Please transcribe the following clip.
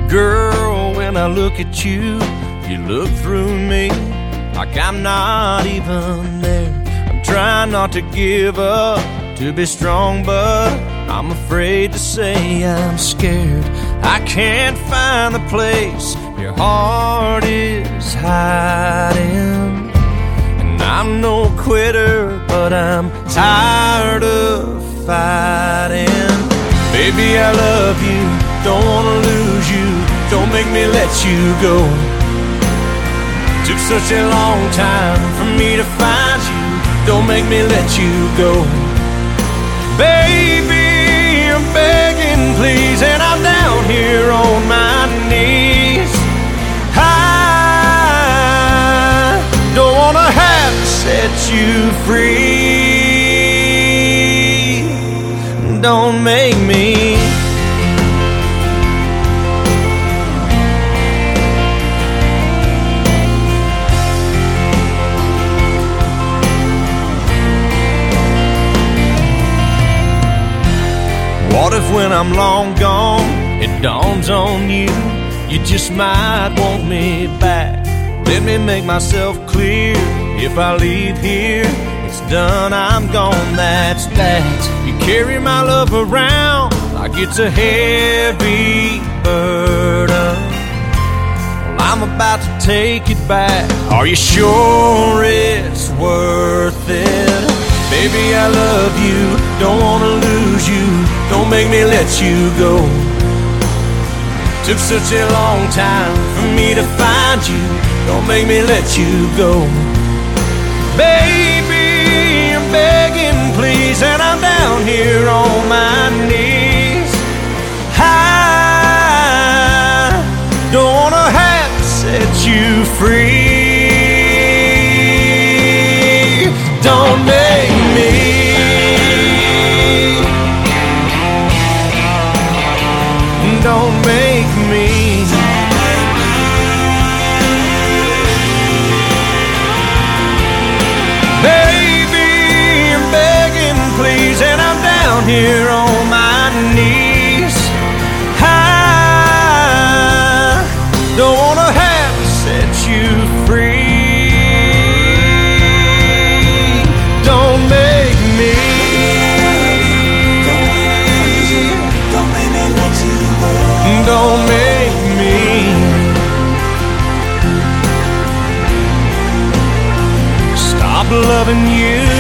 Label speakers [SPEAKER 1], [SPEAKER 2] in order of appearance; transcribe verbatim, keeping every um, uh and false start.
[SPEAKER 1] Girl, when I look at you, you look through me like I'm not even there. I'm trying not to give up, to be strong, but I'm afraid to say I'm scared. I can't find the place your heart is hiding. And I'm no quitter, but I'm tired of fighting. Baby, I love you, don't wanna lose you, don't make me let you go. Took such a long time for me to find you, don't make me let you go. Baby, I'm begging please, and I'm down here on my knees. I don't wanna have to set you free. Don't make me. What if when I'm long gone, it dawns on you, you just might want me back? Let me make myself clear, if I leave here, it's done, I'm gone, that's that. You carry my love around like it's a heavy burden. Well, I'm about to take it back, are you sure it's worth it? Baby, I love you, don't wanna lose you, don't make me let you go. Took such a long time for me to find you, don't make me let you go. Baby, I'm begging please, and I'm down here on my knees. I don't wanna have to set you free. Don't make me. Don't make me. Baby, I'm begging please, and I'm down here on my knees. I don't wanna have to set you free. Don't make me. Don't make me let you go. Don't make me. Stop loving you.